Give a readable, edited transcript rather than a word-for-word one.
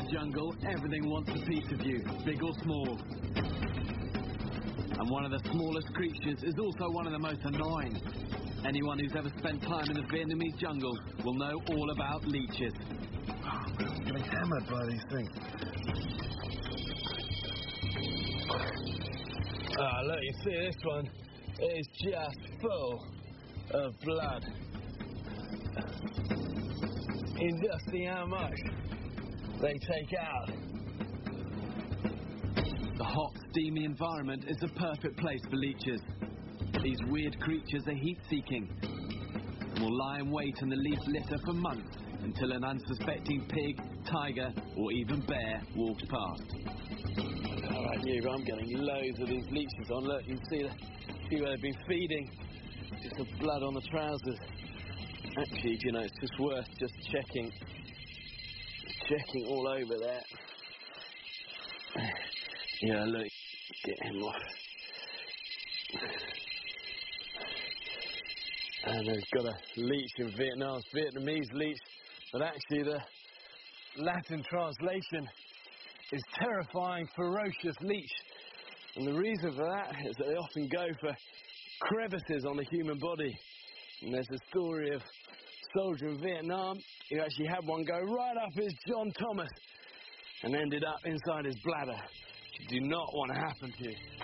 the jungle, everything wants a piece of you, big or small. And one of the smallest creatures is also one of the most annoying. Anyone who's ever spent time in the Vietnamese jungle will know all about leeches. I'm getting hammered by these things. Look, you see this one? It is just full of blood. You can just see how much they take out. The hot, steamy environment is the perfect place for leeches. These weird creatures are heat-seeking and will lie in wait in the leaf litter for months until an unsuspecting pig, tiger, or even bear walks past. All right, you, I'm getting loads of these leeches on. Look, you can see where they've been feeding. Just some blood on the trousers. Actually, you know, it's just worth just checking all over there. Yeah, look, get him off. And they've got a leech in Vietnam, Vietnamese leech, but actually the Latin translation is terrifying, ferocious leech. And the reason for that is that they often go for crevices on the human body. And there's a story of a soldier in Vietnam who actually had one go right up his John Thomas and ended up inside his bladder. You do not want to happen to you.